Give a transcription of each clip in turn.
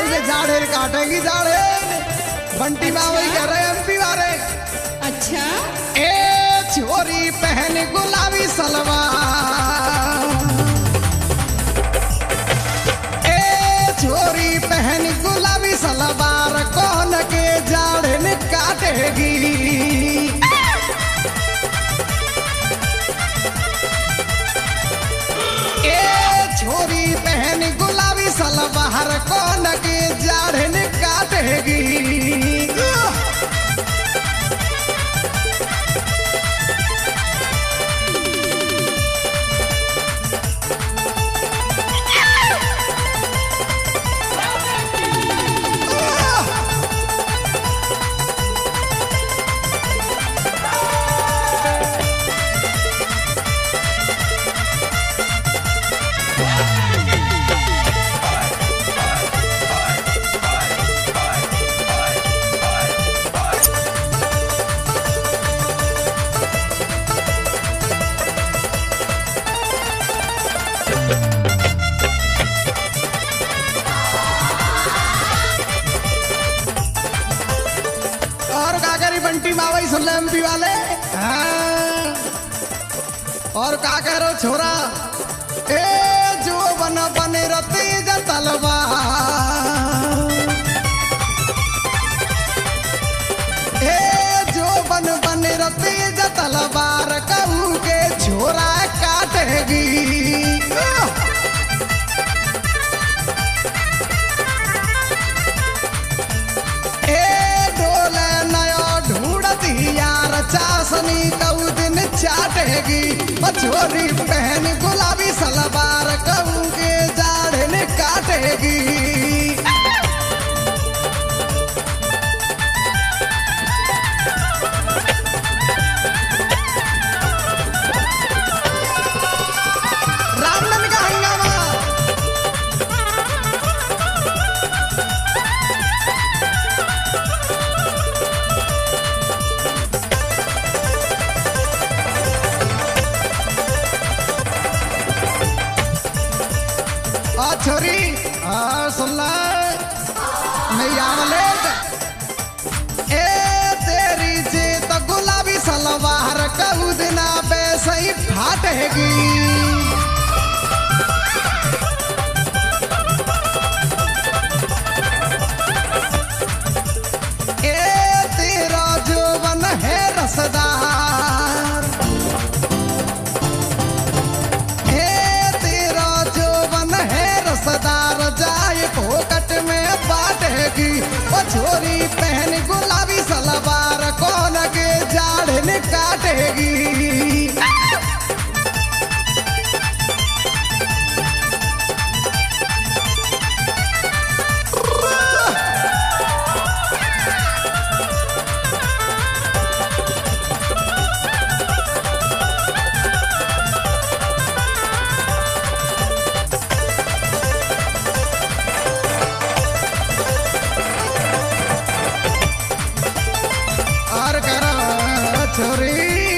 के जाड़े काटेगी जाड़े। बंटी बाबई कह रहे एमपी वाले। अच्छा ए छोरी पहन गुलाबी सलवार, ए छोरी पहन गुलाबी सलवार कौन के जाड़े ने काटेगी। छोरी पहन गुलाबी सलवार कौन के जाड़े ने काटेगी। बंटी मावई सुन ले एमपी वाले। हाँ। और का कह रहे हो छोरा, ए जो बन बने रती जतलवा, ए जो बन बने रती जतलवार कहू के छोरा काटेगी। चासनी कऊ दिन चाटेगी, छोरी पहन गुलाबी सलवार कऊ के जाड़े ने काटेगी। रामनन का हंगामा। छोरी सुन ला नहीं आवले। ए तेरी जे तो गुलाबी सलवार कहू दिना वैसे ही फाटेगी। ए तेरा जोवन है रसदार, रसदार जाए पोकट में बाटेगी। छोरी पहन गुलाबी सलवार कौन के जाड़े ने काटेगी। छोरी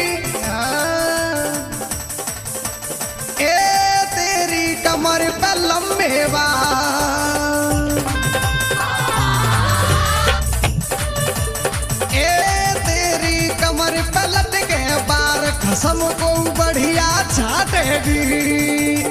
ए तेरी कमर पे लंबे बाल, ए तेरी कमर पे लटके बार कसम को बढ़िया छाटेगी।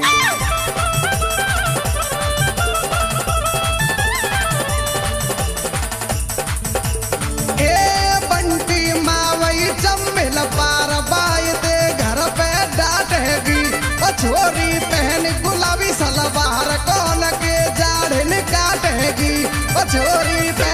चम्मिल पार बाई दे घर पे डांटेगी। छोरी पहन गुलाबी सलवार कौन के जाड़े ने काटेगी। छोरी